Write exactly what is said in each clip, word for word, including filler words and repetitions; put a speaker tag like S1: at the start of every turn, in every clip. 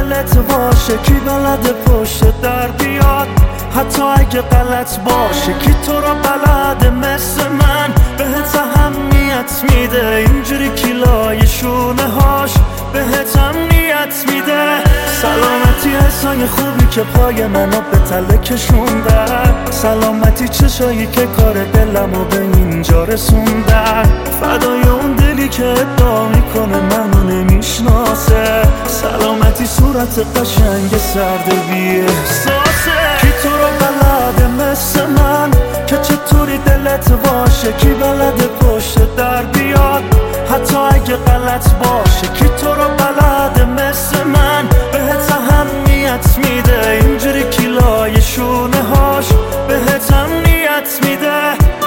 S1: دلت باشه کی بلده پشت در بیاد، حتی اگه غلط باشه کی تو رو بلده مثل من بهت اهمیت میده، اینجوری کیلای شونه هاش بهت امنیت میده. سلامتی حسای خوبی که پای منو به تله کشوندن، سلامتی چشایی که کار دلمو به اینجا رسوندن، فدای اون دلی که ادعا میکنه منو نمیشناسه، سلامتی صورت قشنگ سرد بی احساسه. کی تو رو بلده مثل من که چطوری دلت باشه، کی بلده پشت در بیاد حتی اگه غلط باشه، کی تو رو بلده مثل من بهت اهمیت میده، اینجوری کیلای شونه هاش بهت امنیت میده.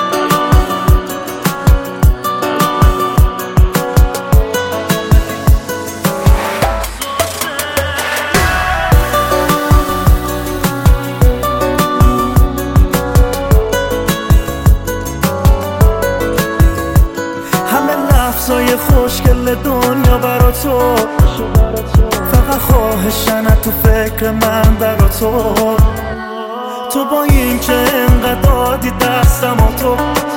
S1: لحظای خوشگل دنیا برا تو، فقط خواهشن تو فکر من برا تو، تو با این که انقدر دادی دستم و تو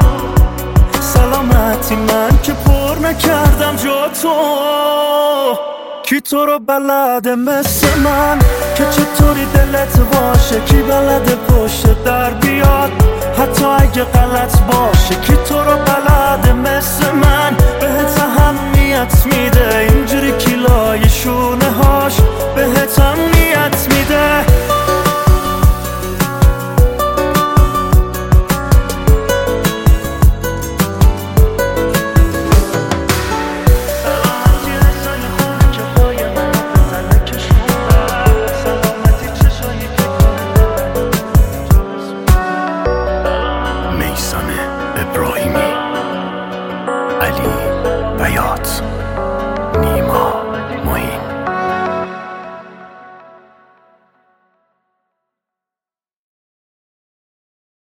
S1: سلامتی من که پر نکردم جا تو. کی تو رو بلده مثل من که چطوری دلت باشه، کی بلده پشت در بیاد حتی اگه غلط باشه، کی تو رو بلده مثل من بهت اهمیت میده، اینجوری کیلای شونه هاش بهت امنیت میده.
S2: ابراهیمی، علی بیات، نیما.